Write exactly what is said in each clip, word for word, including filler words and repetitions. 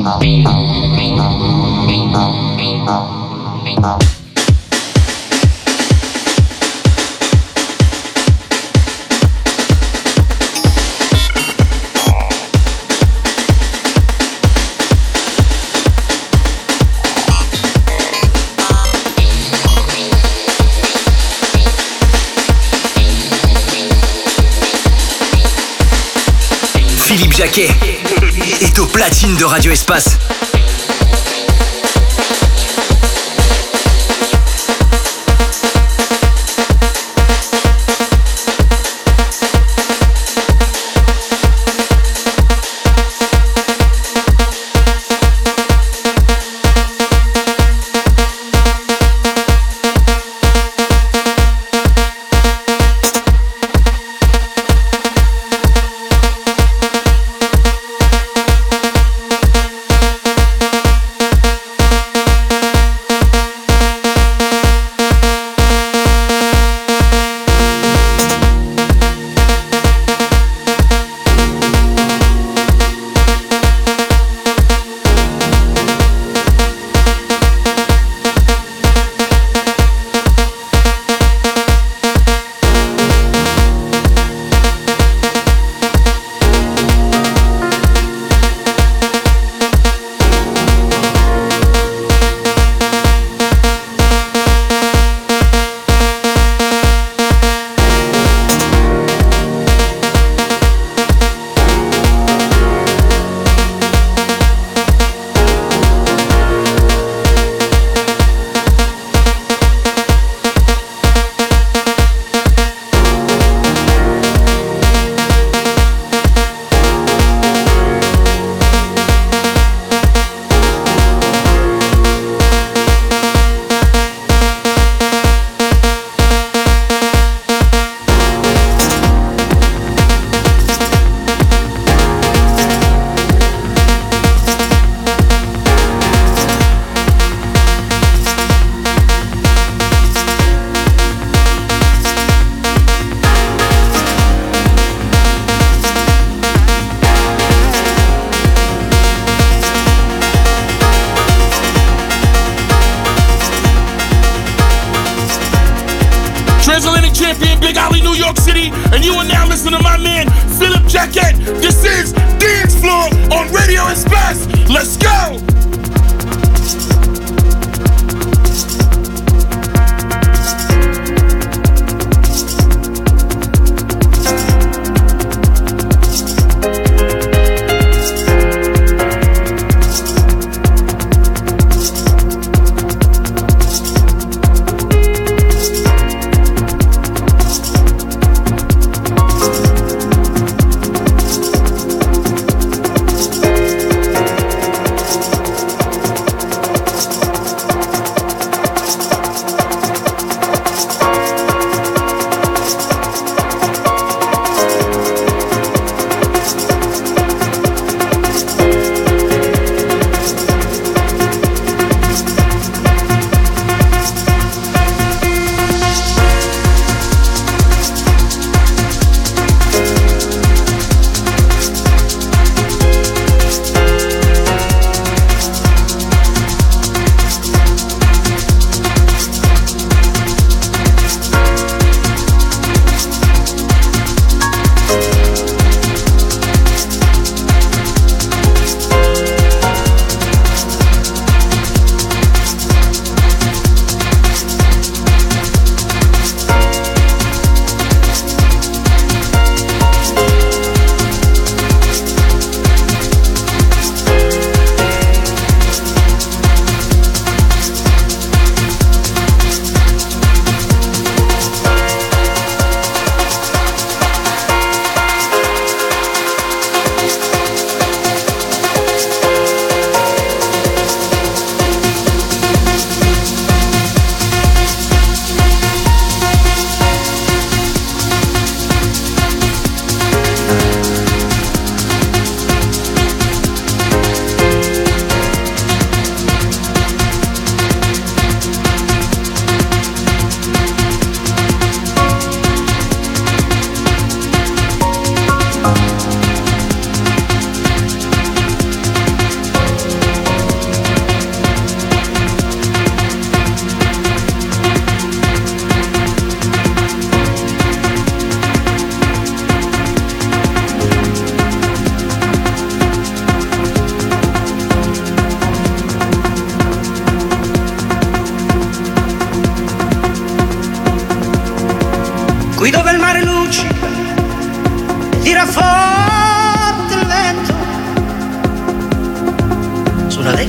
Philippe Jacquet est au platine de Radio Espace. Transatlantic champion, Big Alley, New York City, and you are now listening to my man, Philippe Jacquet. This is Dance Floor on Radio Espace. Let's go!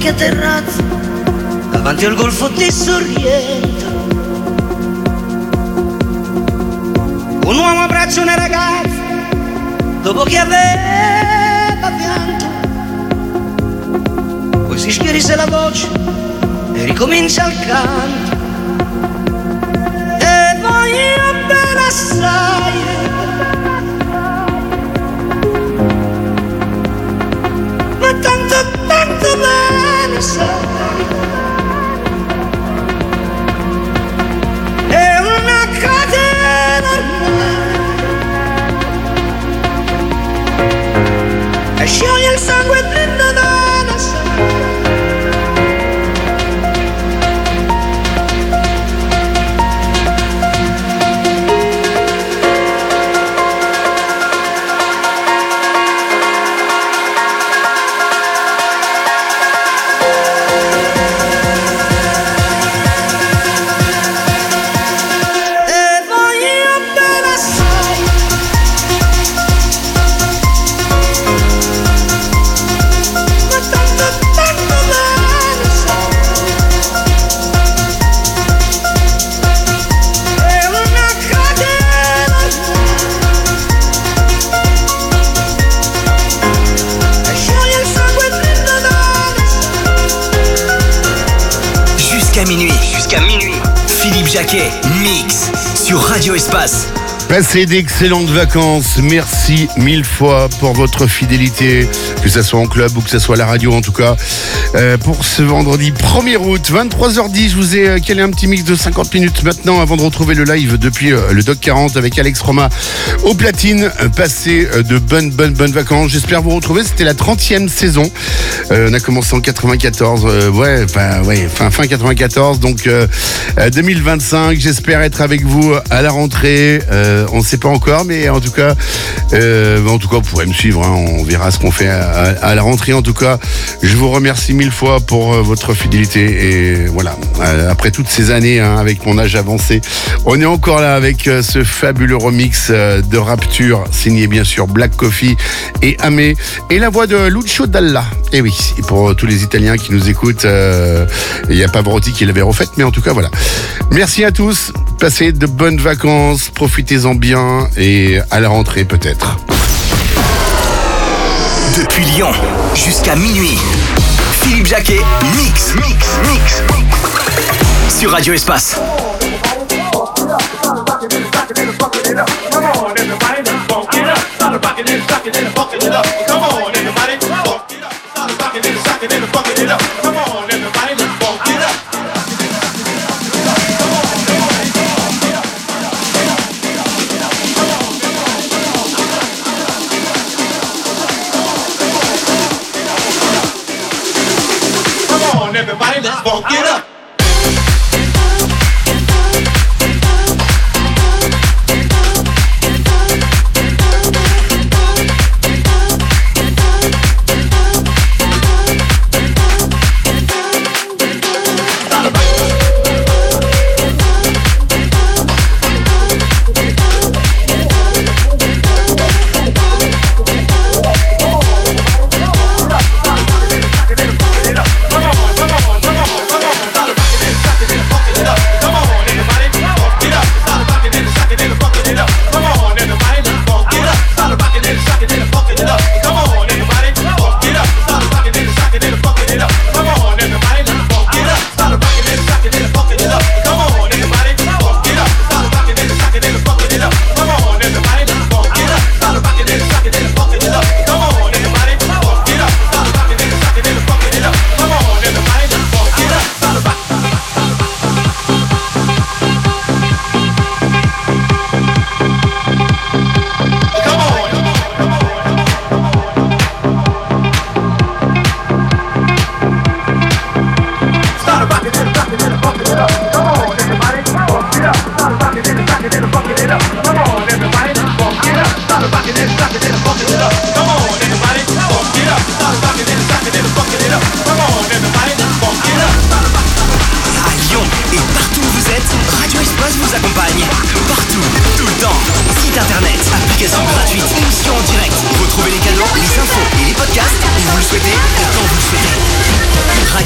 vecchia terrazza davanti al golfo di Sorrento. Un uomo abbraccia una ragazza dopo che aveva pianto, poi si schiarisse la voce e ricomincia il canto. E voglio bene assai, ma tanto, tanto bene sai. È una catena ormai e scioglie il sangue dentro dalla sai. Minuit, jusqu'à minuit. Philippe Jacquet, mix sur Radio Espace. Passez d'excellentes vacances, merci mille fois pour votre fidélité, que ce soit en club ou que ce soit à la radio en tout cas. Euh, pour ce vendredi premier août, vingt-trois heures dix, je vous ai calé un petit mix de cinquante minutes maintenant avant de retrouver le live depuis euh, le Doc quarante avec Alex Roma au platine. Passez euh, de bonnes, bonnes, bonnes vacances. J'espère vous retrouver, c'était la trentième saison. Euh, on a commencé en quatre-vingt-quatorze, euh, ouais, enfin, ouais, fin, fin quatre-vingt-quatorze, donc euh, deux mille vingt-cinq. J'espère être avec vous à la rentrée. Euh, on ne sait pas encore, mais en tout cas, euh, en tout cas, vous pourrez me suivre. Hein, on verra ce qu'on fait à, à, à la rentrée. En tout cas, je vous remercie mille fois pour euh, votre fidélité. Et voilà, euh, après toutes ces années, hein, avec mon âge avancé, on est encore là avec euh, ce fabuleux remix euh, de Rapture, signé bien sûr Black Coffee et Amé, et la voix de Lucio Dalla. Et oui, et pour euh, tous les Italiens qui nous écoutent, euh, il n'y a pas Pavarotti qui l'avait refaite, mais en tout cas, voilà. Merci à tous. Passez de bonnes vacances, profitez-en bien et à la rentrée peut-être. Depuis Lyon jusqu'à minuit, Philippe Jacquet, mix, mix, mix, sur Radio Espace. Everybody, let's funk it up.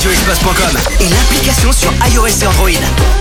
radio espace point com et l'application sur iOS et Android.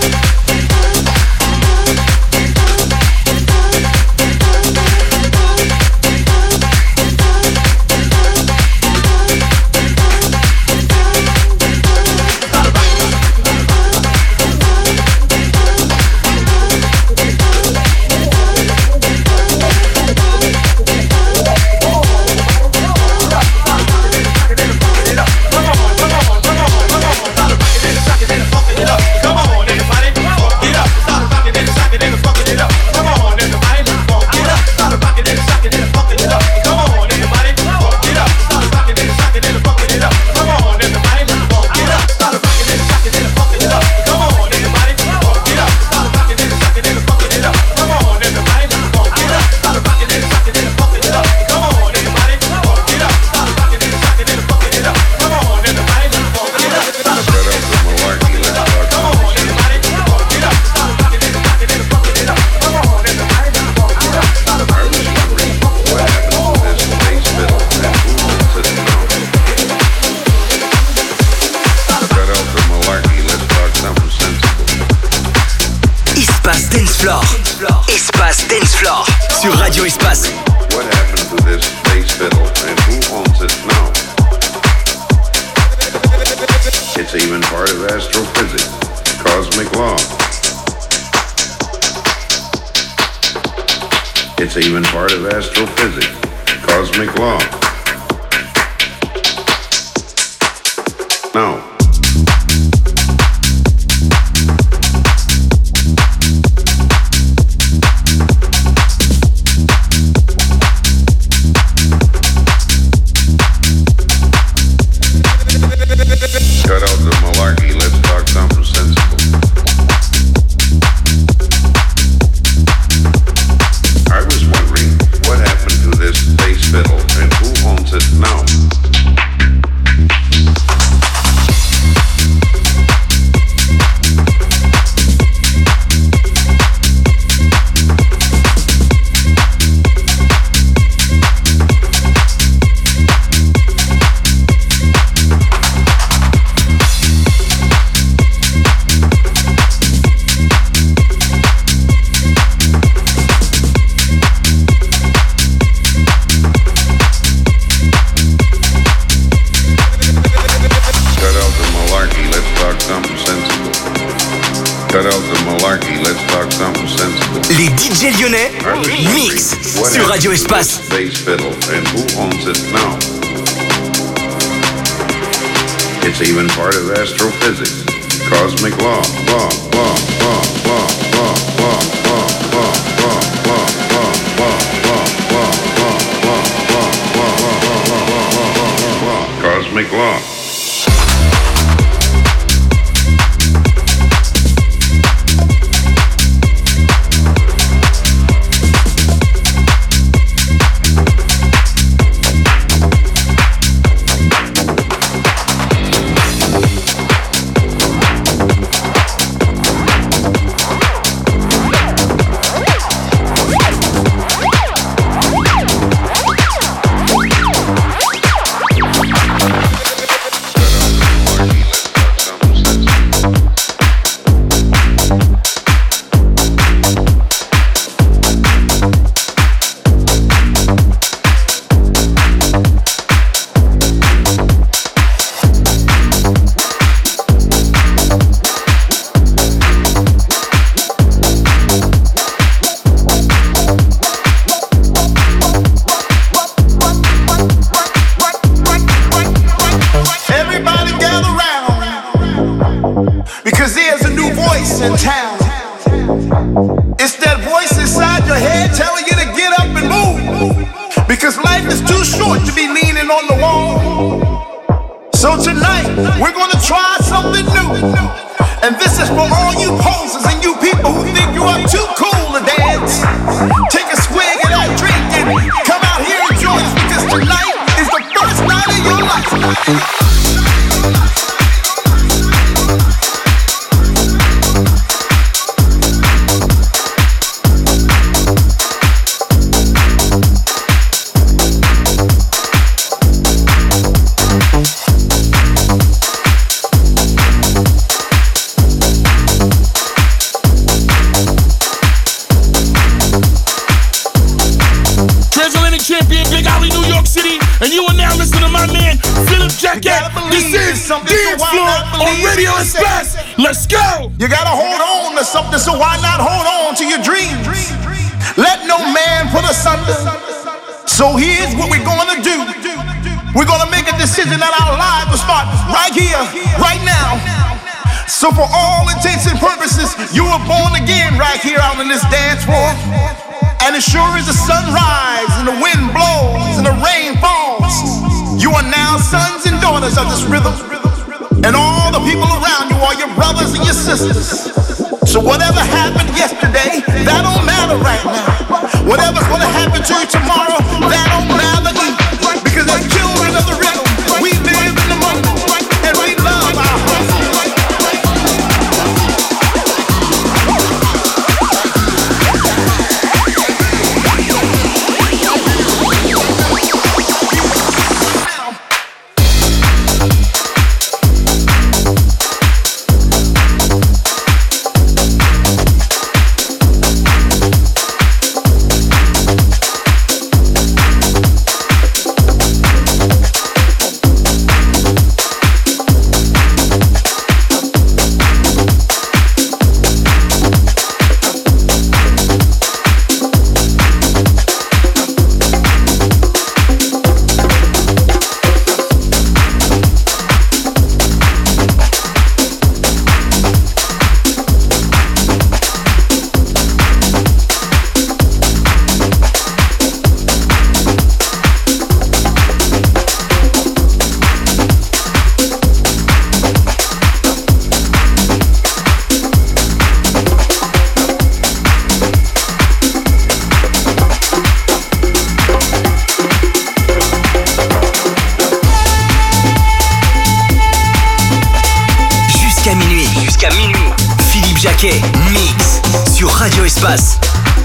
Espace Dance Floor sur Radio Espace. What happened to this bass fiddle and who owns it now? It's even part of astrophysics, cosmic law. It's even part of astrophysics, cosmic law. Now. Cut out the malarkey, let's talk something sensible. I was wondering what happened to this bass fiddle and who owns it now? Les D J lyonnais mix sur Radio Espace. Bass fiddle and who owns it now? It's even part of astrophysics, cosmic law, law, law, law, law, law, law, law, law, law, law, law, law, law, law, cosmic law. my man Philip Jacket. This is Dance Floor on Radio Express. Let's go. You gotta hold on to something, so why not hold on to your dreams? Let no man put asunder. So here's what we're gonna do. We're gonna make a decision that our lives will start right here, right now. So for all intents and purposes, you were born again right here out on this dance floor. And as sure as the sun rises and the wind blows and the rain falls, you are now sons and daughters of this rhythm. And all the people around you are your brothers and your sisters. So whatever happened yesterday, that don't matter right now. Whatever's gonna happen to you tomorrow, that don't matter either. Because as children of the rhythm, we live in the moment and we love our hustle. Mix sur Radio Espace.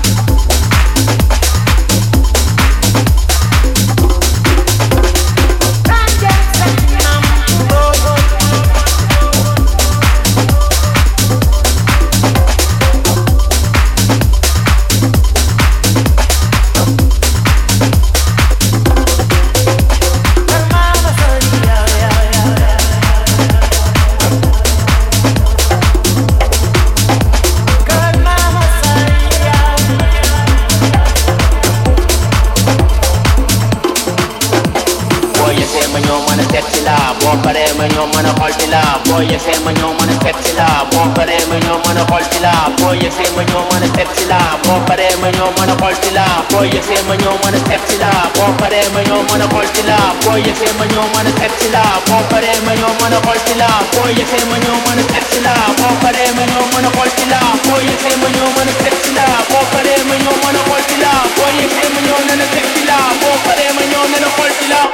Boy, you say man, you man a sexy la. Bump for them, you man a quality la. Boy, you say man, you man a sexy la. Bump for them, you man a quality la. Boy, you say man, you man a sexy la. Bump for them, you man a quality la. Boy, you say man, you man a sexy la. Bump for them, you man a quality la. Boy, you say man, you man a sexy la. Bump for them, you man a quality la. Boy, you say man, you man a sexy la. Bump for them, you man a quality la. Boy, you say man, you man a sexy la. Bump for them, you man a quality la.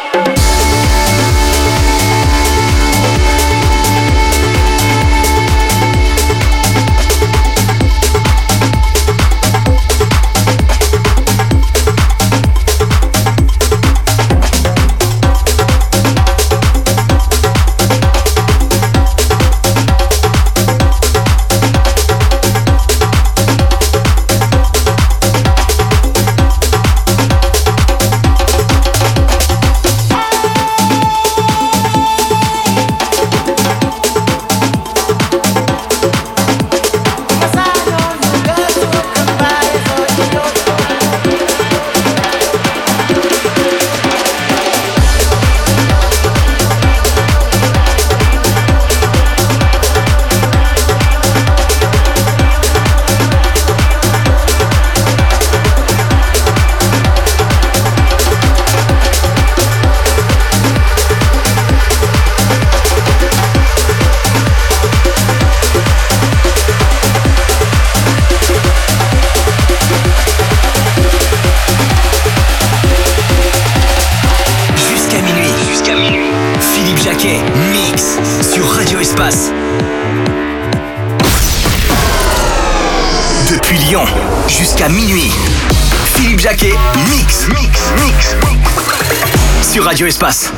Jusqu'à minuit. Philippe Jacquet, mix, mix, mix. Sur Radio Espace.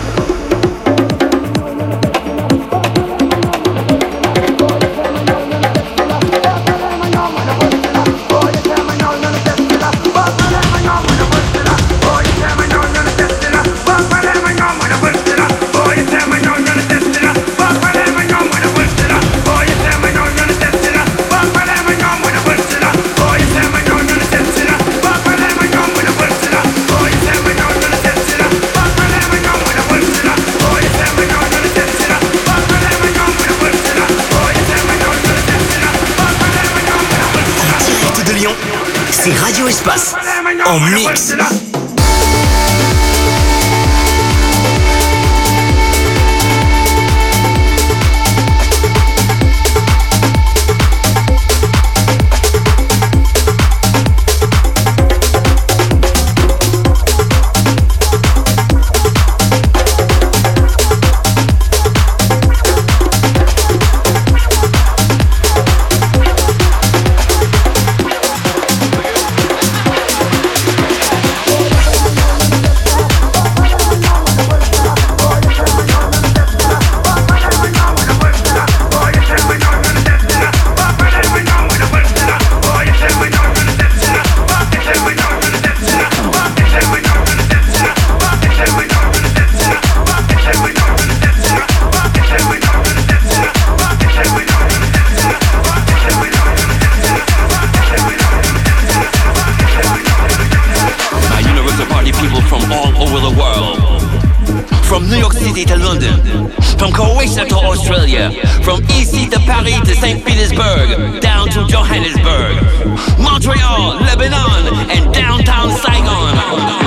Boy, C'est Radio Espace en mix. From E C to Paris to Saint Petersburg, down to Johannesburg, Montreal, Lebanon, and downtown Saigon.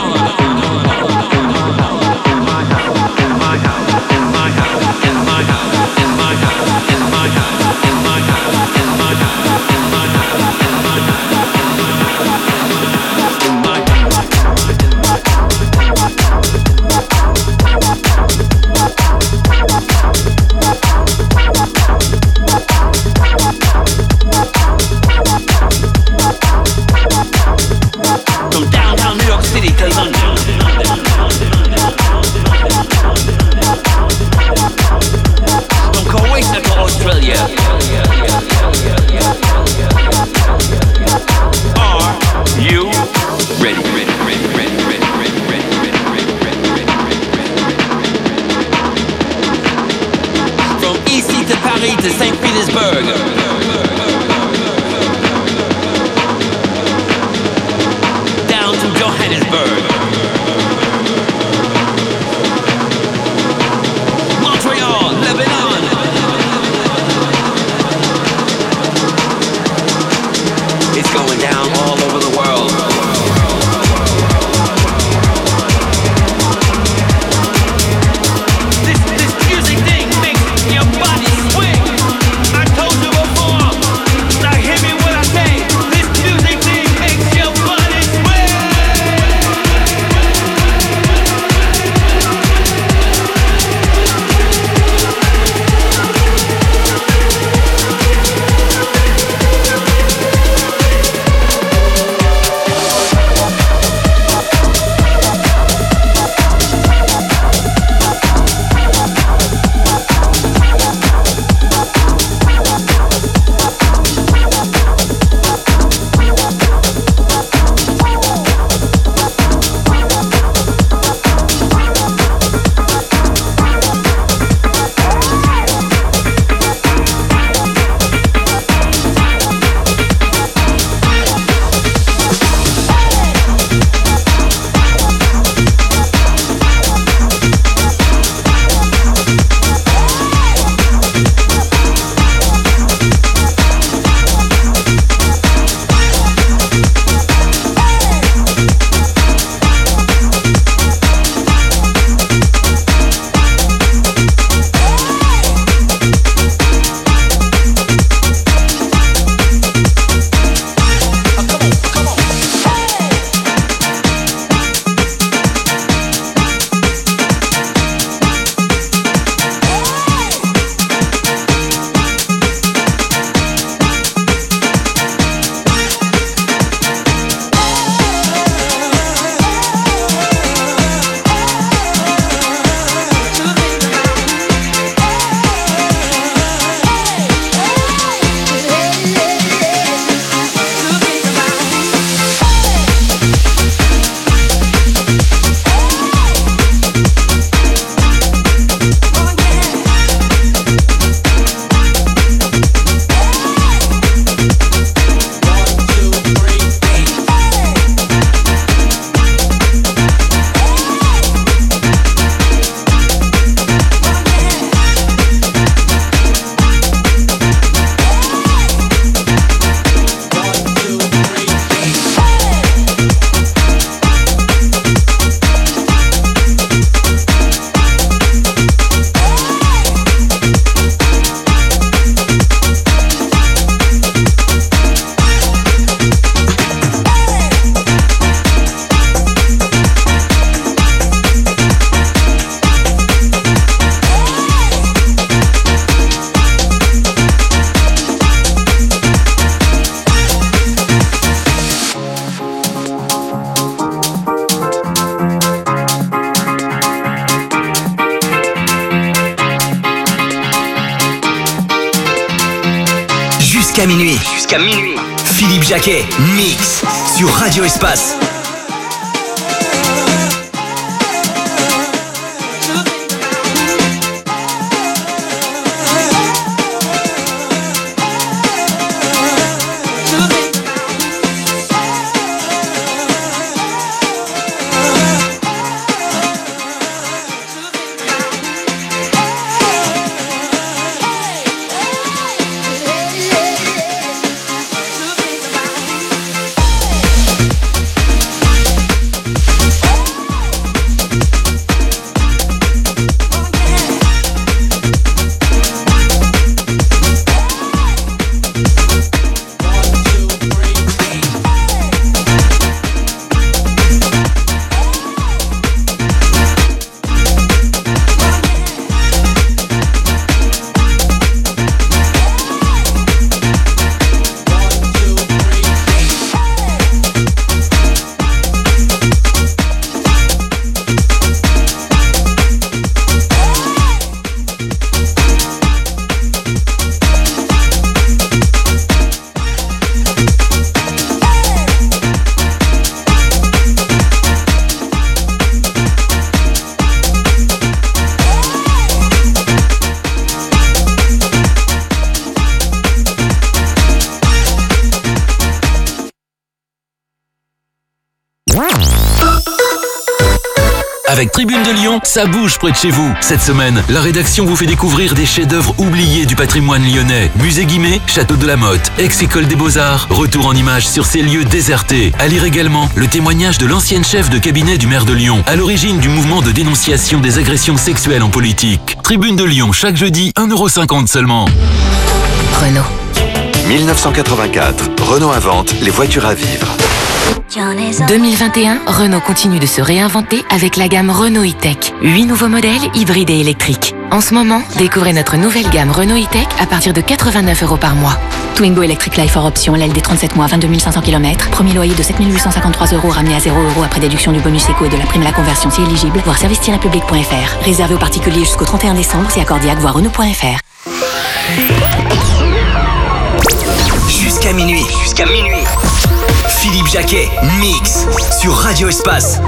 To Saint Petersburg, down to Johannesburg, Montreal, Lebanon. It's going down all over the world. This, this music thing makes your body swing. I told you before. jusqu'à minuit. Jusqu'à minuit. Philippe Jacquet, mix sur Radio Espace. Avec Tribune de Lyon, ça bouge près de chez vous. Cette semaine, la rédaction vous fait découvrir des chefs-d'œuvre oubliés du patrimoine lyonnais. Musée Guimet, Château de la Motte, ex-école des Beaux-Arts, retour en images sur ces lieux désertés. À lire également le témoignage de l'ancienne chef de cabinet du maire de Lyon, à l'origine du mouvement de dénonciation des agressions sexuelles en politique. Tribune de Lyon, chaque jeudi, un euro cinquante seulement. Renault. dix-neuf cent quatre-vingt-quatre, Renault invente les voitures à vivre. deux mille vingt et un, Renault continue de se réinventer avec la gamme Renault E-Tech. huit nouveaux modèles hybrides et électriques. En ce moment, découvrez notre nouvelle gamme Renault E-Tech à partir de quatre-vingt-neuf euros par mois. Twingo Electric Life hors option, L L D trente-sept mois, vingt-deux mille cinq cents kilomètres. Premier loyer de sept mille huit cent cinquante-trois euros ramené à zéro euros après déduction du bonus éco et de la prime à la conversion si éligible. Voir service tiret public point f r. Réservé aux particuliers jusqu'au trente et un décembre, si accordiaque, voir Renault point f r. Jusqu'à minuit. Jusqu'à minuit. Philippe Jacquet, mix sur Radio Espace.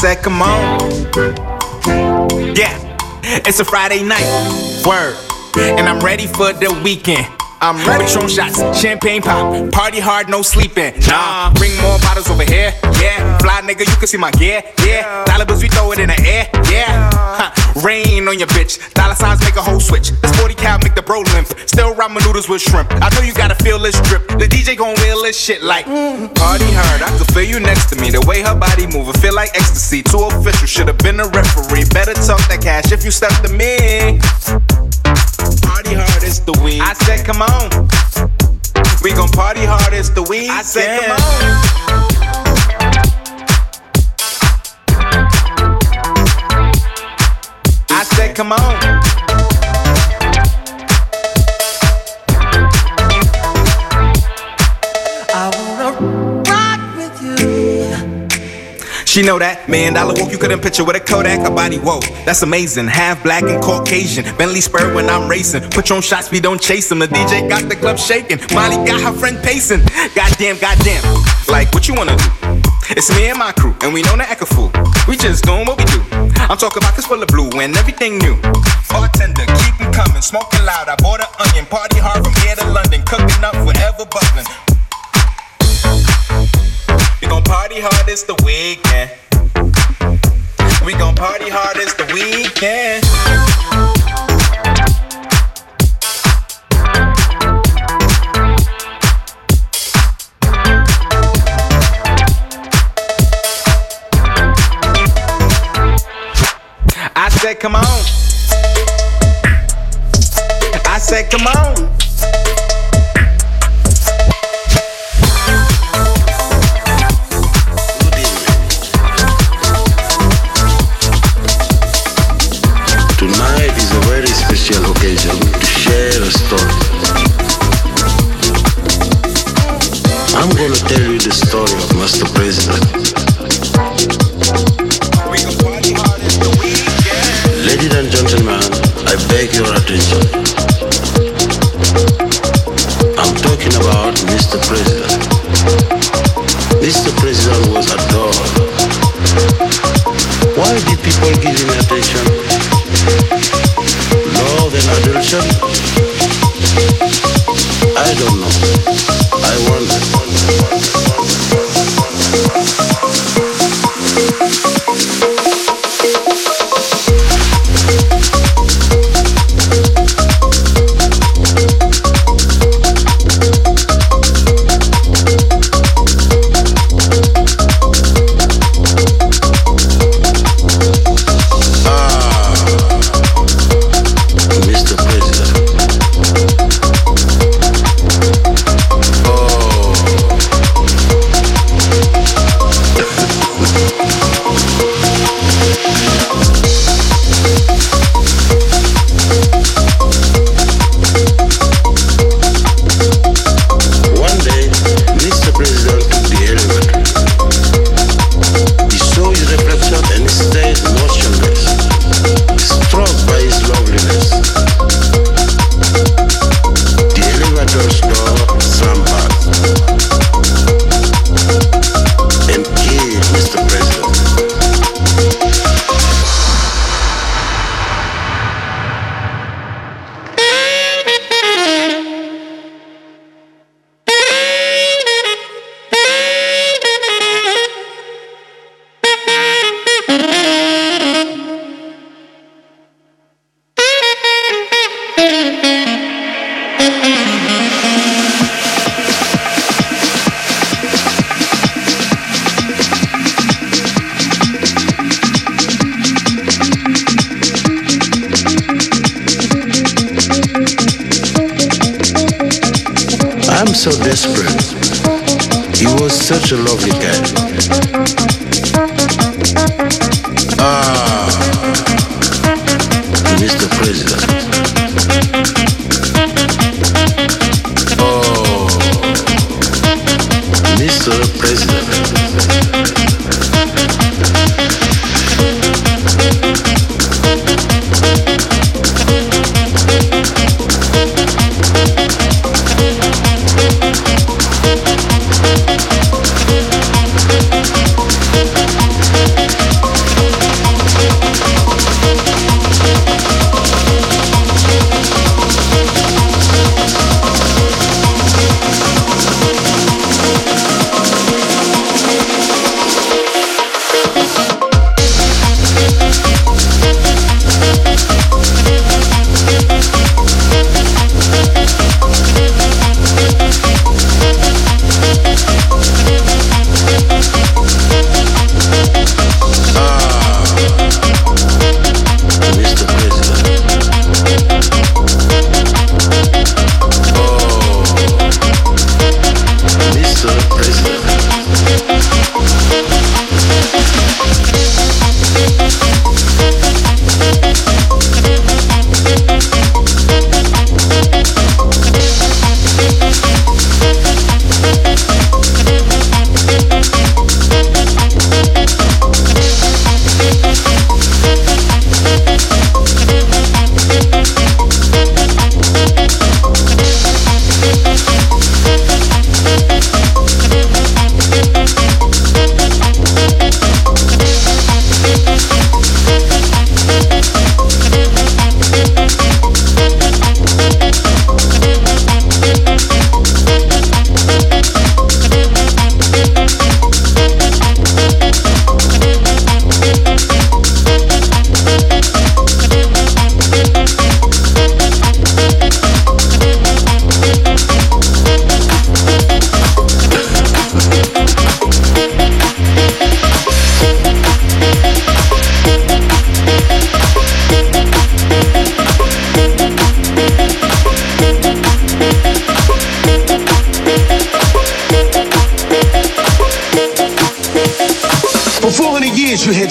said, come on. Yeah, it's a Friday night, word, and I'm ready for the weekend. I'm ready. Patron shots, champagne pop, party hard, no sleeping. Nah, bring more bottles over here. Yeah, fly nigga, you can see my gear. Yeah, dollar bills we throw it in the air. Yeah, huh. Rain on your bitch. Dollar signs make a whole switch. This forty cal make the bro limp. Still ramen noodles with shrimp. I know you gotta feel this drip. The D J gon' wheel this shit like mm. Party hard. I could feel you next to me. The way her body move, it feel like ecstasy. Too official, should've been a referee. Better talk that cash if you step to me. Party hard is the weed. I said, come on. We gon' party hard as the weed. I said, yeah. Come on. I said, come on. I wanna rock with you. She know that million dollar walk you couldn't picture with a Kodak. Her body, whoa, that's amazing. Half black and Caucasian. Bentley spur when I'm racing. Put your own shots, we don't chase them. The D J got the club shaking. Molly got her friend pacing. Goddamn, goddamn. Like, what you wanna do? It's me and my crew, and we know the echo fool. We just doing what we do. I'm talking about this full of blue and everything new. Bartender, keep them coming, smoking loud. I bought an onion, party hard from here to London, cooking up forever bubbling. We gon' party hard, it's the weekend. We gon' party hard, it's the weekend. I said, come on. I said, come on. Tonight is a very special occasion to share a story. I'm gonna tell you the story of Mister President. Ladies and gentlemen, I beg your attention. I'm talking about Mister President. Mister President was adored. Why did people give him attention? Love and adoration? I don't know. I wonder. So desperate. He was such a lovely guy. Ah, Mister President. Oh, Mister President.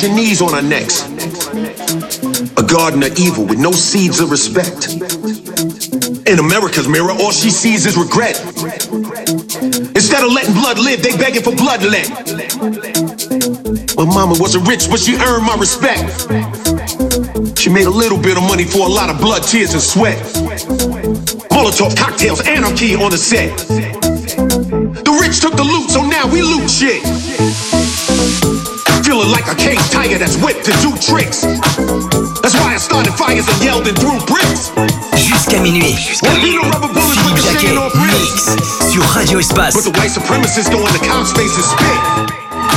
your knees on our necks. A garden of evil with no seeds of respect. In America's mirror, all she sees is regret. Instead of letting blood live, they begging for bloodlet. My mama wasn't rich, but she earned my respect. She made a little bit of money for a lot of blood, tears, and sweat. Molotov cocktails, anarchy on the set. The rich took the loot, so now we loot shit. Feeling like a caged tiger that's whipped to do tricks. That's why I started fires and yelled and threw bricks. Jusqu'à minuit. Jusqu'à minuit. Philippe Jacquet, mix sur Radio Espace. But the white supremacists go in the cops' faces spit.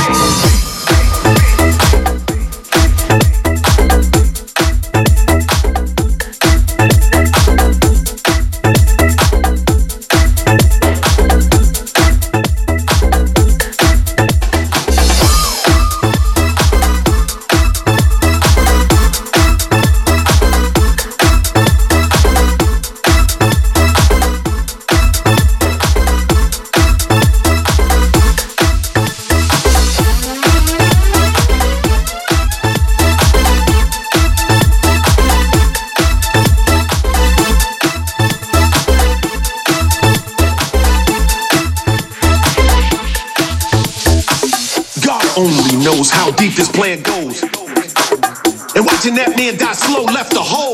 How deep this plan goes. And watching that man die slow left a hole.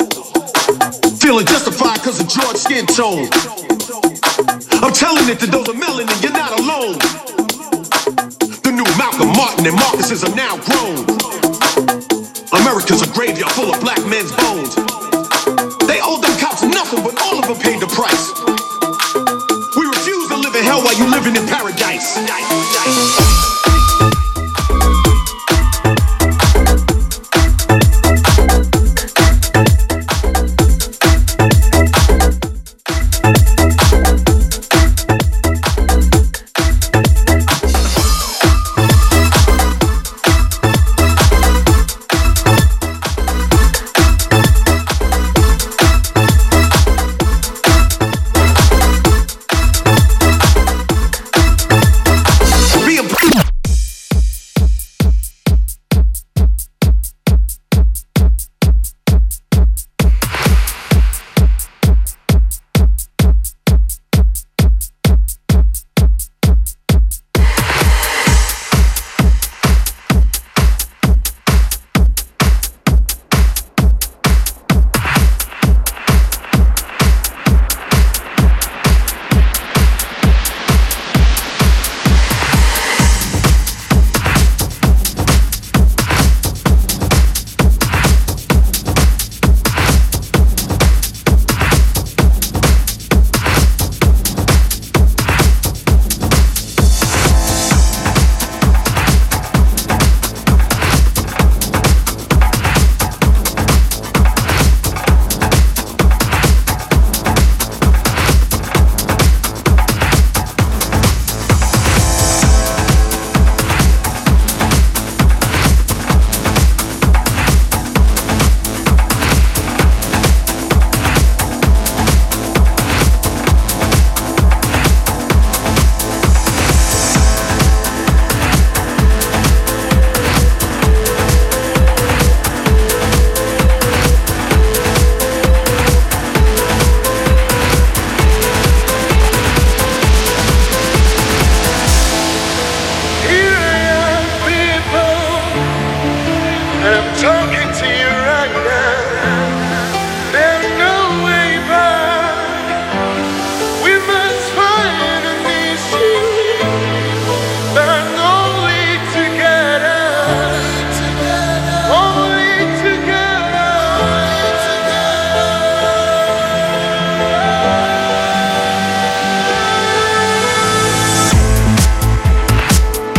Feeling justified cause of George skin tone. I'm telling it to those with melanin, you're not alone. The new Malcolm, Martin, and Marcus's are now grown. America's a graveyard full of black men's bones. They owe them cops nothing, but all of them paid the price. We refuse to live in hell while you living in paradise.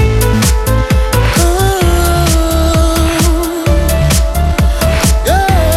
Yeah.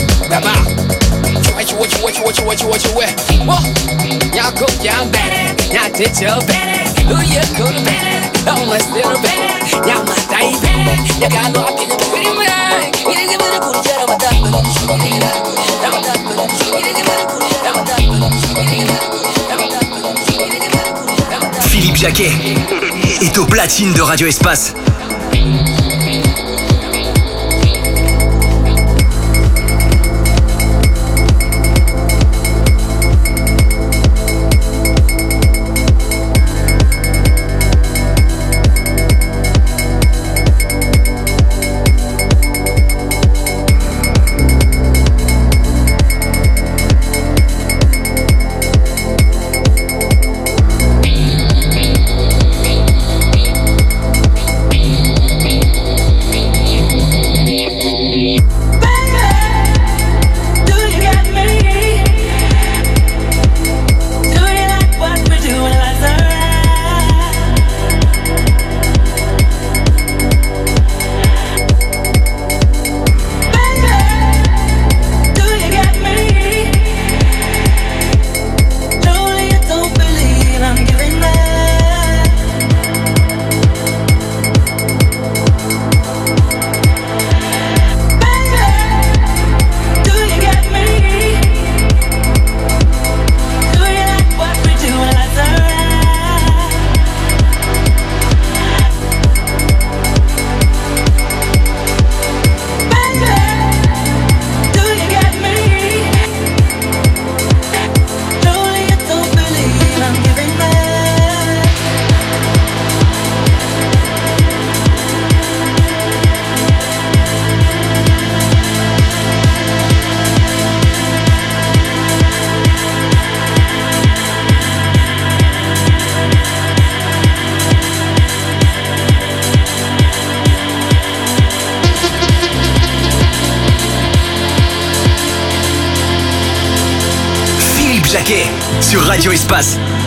Baba. What you, what you, what you, what you, what you, what you, what you, what? Y'all go, y'all bad. Y'all did your bad. Who you go to bed? Oh, my little bad. Y'all my die bad. You got no opinion, but pretty much. You didn't give me the good job. I'm a duck, but I'm a I'm a duck, but I'm you didn't give me the good job. I'm a duck, but I'm I'm a duck, but I'm Philippe Jacquet est au platine de Radio Espace. Sur Radio Espace.